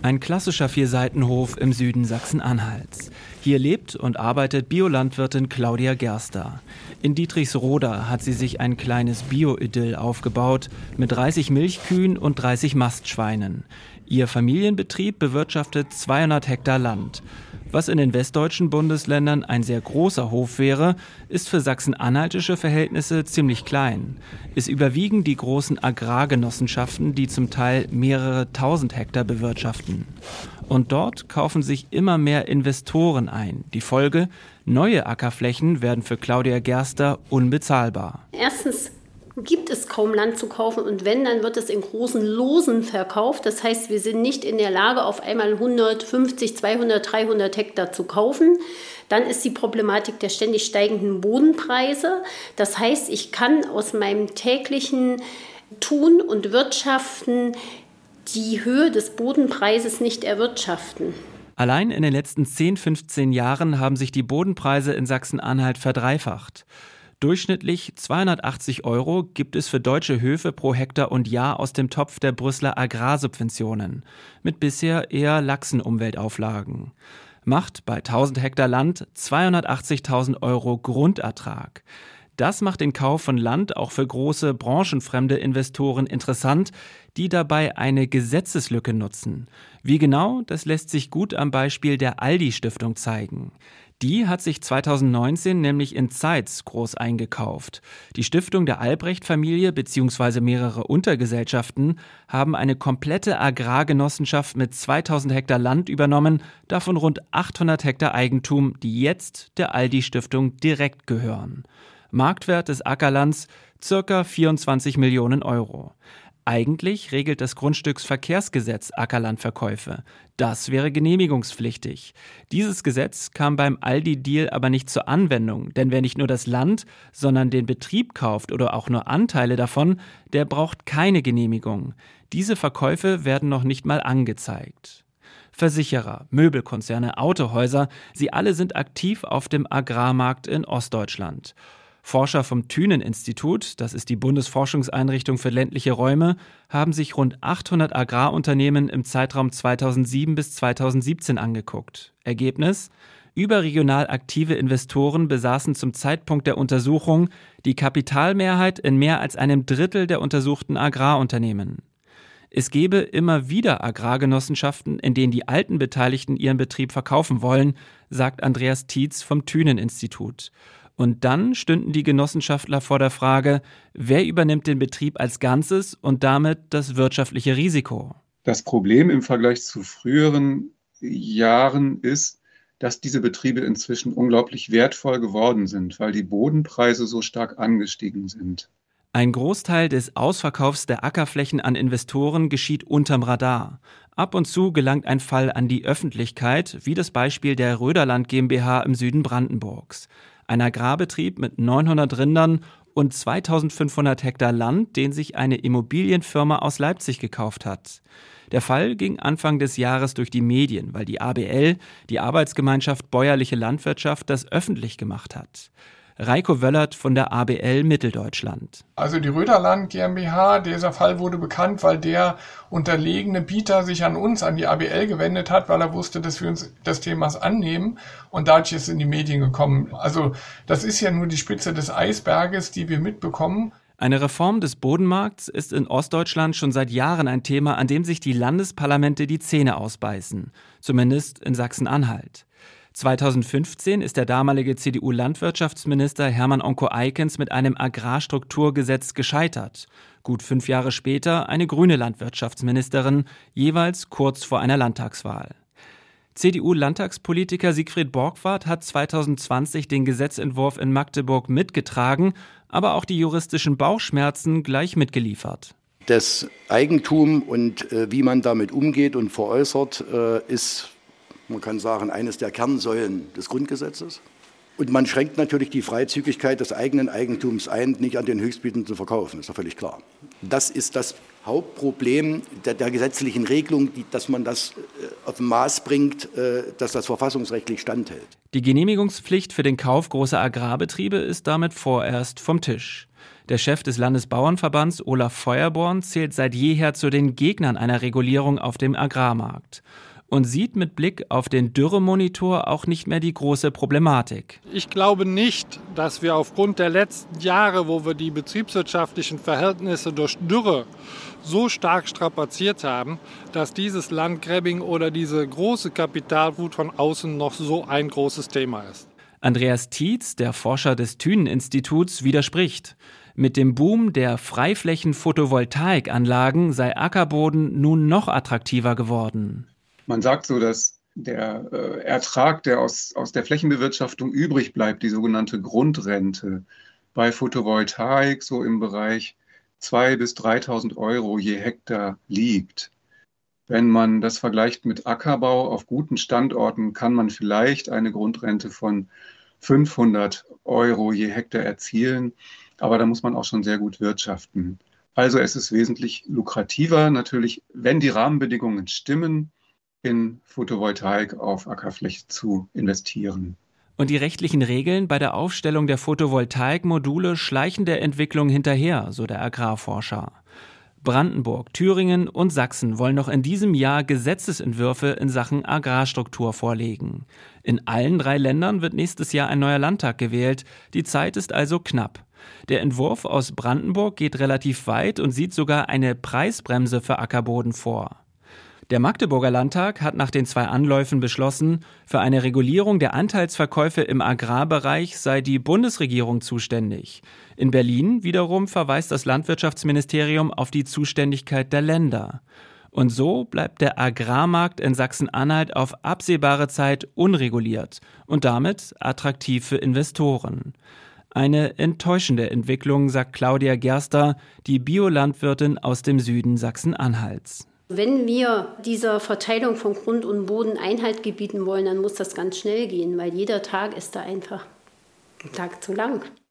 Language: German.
Ein klassischer Vierseitenhof im Süden Sachsen-Anhalts. Hier lebt und arbeitet Biolandwirtin Claudia Gerster. In Dietrichsroda hat sie sich ein kleines Bio-Idyll aufgebaut mit 30 Milchkühen und 30 Mastschweinen. Ihr Familienbetrieb bewirtschaftet 200 Hektar Land. Was in den westdeutschen Bundesländern ein sehr großer Hof wäre, ist für sachsen-anhaltische Verhältnisse ziemlich klein. Es überwiegen die großen Agrargenossenschaften, die zum Teil mehrere tausend Hektar bewirtschaften. Und dort kaufen sich immer mehr Investoren ein. Die Folge: neue Ackerflächen werden für Claudia Gerster unbezahlbar. Erstens gibt es kaum Land zu kaufen und wenn, dann wird es in großen Losen verkauft. Das heißt, wir sind nicht in der Lage, auf einmal 150, 200, 300 Hektar zu kaufen. Dann ist die Problematik der ständig steigenden Bodenpreise. Das heißt, ich kann aus meinem täglichen Tun und Wirtschaften die Höhe des Bodenpreises nicht erwirtschaften. Allein in den letzten 10, 15 Jahren haben sich die Bodenpreise in Sachsen-Anhalt verdreifacht. Durchschnittlich 280 € gibt es für deutsche Höfe pro Hektar und Jahr aus dem Topf der Brüsseler Agrarsubventionen, mit bisher eher laxen Umweltauflagen. Macht bei 1000 Hektar Land 280.000 € Grundertrag. Das macht den Kauf von Land auch für große branchenfremde Investoren interessant, die dabei eine Gesetzeslücke nutzen. Wie genau, das lässt sich gut am Beispiel der Aldi-Stiftung zeigen. Die hat sich 2019 nämlich in Zeitz groß eingekauft. Die Stiftung der Albrecht-Familie bzw. mehrere Untergesellschaften haben eine komplette Agrargenossenschaft mit 2000 Hektar Land übernommen, davon rund 800 Hektar Eigentum, die jetzt der Aldi-Stiftung direkt gehören. Marktwert des Ackerlands ca. 24 Millionen €. Eigentlich regelt das Grundstücksverkehrsgesetz Ackerlandverkäufe. Das wäre genehmigungspflichtig. Dieses Gesetz kam beim Aldi-Deal aber nicht zur Anwendung, denn wer nicht nur das Land, sondern den Betrieb kauft oder auch nur Anteile davon, der braucht keine Genehmigung. Diese Verkäufe werden noch nicht mal angezeigt. Versicherer, Möbelkonzerne, Autohäuser, sie alle sind aktiv auf dem Agrarmarkt in Ostdeutschland. Forscher vom Thünen-Institut, das ist die Bundesforschungseinrichtung für ländliche Räume, haben sich rund 800 Agrarunternehmen im Zeitraum 2007 bis 2017 angeguckt. Ergebnis: Überregional aktive Investoren besaßen zum Zeitpunkt der Untersuchung die Kapitalmehrheit in mehr als einem Drittel der untersuchten Agrarunternehmen. Es gebe immer wieder Agrargenossenschaften, in denen die alten Beteiligten ihren Betrieb verkaufen wollen, sagt Andreas Tietz vom Thünen-Institut. Und dann stünden die Genossenschaftler vor der Frage, wer übernimmt den Betrieb als Ganzes und damit das wirtschaftliche Risiko? Das Problem im Vergleich zu früheren Jahren ist, dass diese Betriebe inzwischen unglaublich wertvoll geworden sind, weil die Bodenpreise so stark angestiegen sind. Ein Großteil des Ausverkaufs der Ackerflächen an Investoren geschieht unterm Radar. Ab und zu gelangt ein Fall an die Öffentlichkeit, wie das Beispiel der Röderland GmbH im Süden Brandenburgs. Ein Agrarbetrieb mit 900 Rindern und 2500 Hektar Land, den sich eine Immobilienfirma aus Leipzig gekauft hat. Der Fall ging Anfang des Jahres durch die Medien, weil die ABL, die Arbeitsgemeinschaft Bäuerliche Landwirtschaft, das öffentlich gemacht hat. Reiko Wöllert von der ABL Mitteldeutschland. Also die Röderland GmbH, dieser Fall wurde bekannt, weil der unterlegene Bieter sich an uns, an die ABL gewendet hat, weil er wusste, dass wir uns des Themas annehmen und dadurch ist es in die Medien gekommen. Also das ist ja nur die Spitze des Eisberges, die wir mitbekommen. Eine Reform des Bodenmarkts ist in Ostdeutschland schon seit Jahren ein Thema, an dem sich die Landesparlamente die Zähne ausbeißen. Zumindest in Sachsen-Anhalt. 2015 ist der damalige CDU-Landwirtschaftsminister Hermann Onko-Eikens mit einem Agrarstrukturgesetz gescheitert. Gut 5 Jahre später eine grüne Landwirtschaftsministerin, jeweils kurz vor einer Landtagswahl. CDU-Landtagspolitiker Siegfried Borgwardt hat 2020 den Gesetzentwurf in Magdeburg mitgetragen, aber auch die juristischen Bauchschmerzen gleich mitgeliefert. Das Eigentum und wie man damit umgeht und veräußert, ist, man kann sagen, eines der Kernsäulen des Grundgesetzes. Und man schränkt natürlich die Freizügigkeit des eigenen Eigentums ein, nicht an den Höchstbietenden zu verkaufen, ist ja völlig klar. Das ist das Hauptproblem der gesetzlichen Regelung, dass man das auf ein Maß bringt, dass das verfassungsrechtlich standhält. Die Genehmigungspflicht für den Kauf großer Agrarbetriebe ist damit vorerst vom Tisch. Der Chef des Landesbauernverbands, Olaf Feuerborn, zählt seit jeher zu den Gegnern einer Regulierung auf dem Agrarmarkt und sieht mit Blick auf den Dürremonitor auch nicht mehr die große Problematik. Ich glaube nicht, dass wir aufgrund der letzten Jahre, wo wir die betriebswirtschaftlichen Verhältnisse durch Dürre so stark strapaziert haben, dass dieses Landgrabbing oder diese große Kapitalwut von außen noch so ein großes Thema ist. Andreas Tietz, der Forscher des Thünen-Instituts, widerspricht. Mit dem Boom der Freiflächen-Photovoltaikanlagen sei Ackerboden nun noch attraktiver geworden. Man sagt so, dass der Ertrag, der aus der Flächenbewirtschaftung übrig bleibt, die sogenannte Grundrente, bei Photovoltaik so im Bereich 2.000 bis 3.000 Euro je Hektar liegt. Wenn man das vergleicht mit Ackerbau auf guten Standorten, kann man vielleicht eine Grundrente von 500 Euro je Hektar erzielen, aber da muss man auch schon sehr gut wirtschaften. Also es ist wesentlich lukrativer natürlich, wenn die Rahmenbedingungen stimmen, in Photovoltaik auf Ackerfläche zu investieren. Und die rechtlichen Regeln bei der Aufstellung der Photovoltaikmodule schleichen der Entwicklung hinterher, so der Agrarforscher. Brandenburg, Thüringen und Sachsen wollen noch in diesem Jahr Gesetzesentwürfe in Sachen Agrarstruktur vorlegen. In allen 3 Ländern wird nächstes Jahr ein neuer Landtag gewählt. Die Zeit ist also knapp. Der Entwurf aus Brandenburg geht relativ weit und sieht sogar eine Preisbremse für Ackerboden vor. Der Magdeburger Landtag hat nach den 2 Anläufen beschlossen, für eine Regulierung der Anteilsverkäufe im Agrarbereich sei die Bundesregierung zuständig. In Berlin wiederum verweist das Landwirtschaftsministerium auf die Zuständigkeit der Länder. Und so bleibt der Agrarmarkt in Sachsen-Anhalt auf absehbare Zeit unreguliert und damit attraktiv für Investoren. Eine enttäuschende Entwicklung, sagt Claudia Gerster, die Biolandwirtin aus dem Süden Sachsen-Anhalts. Wenn wir dieser Verteilung von Grund und Boden Einhalt gebieten wollen, dann muss das ganz schnell gehen, weil jeder Tag ist da einfach ein Tag zu lang.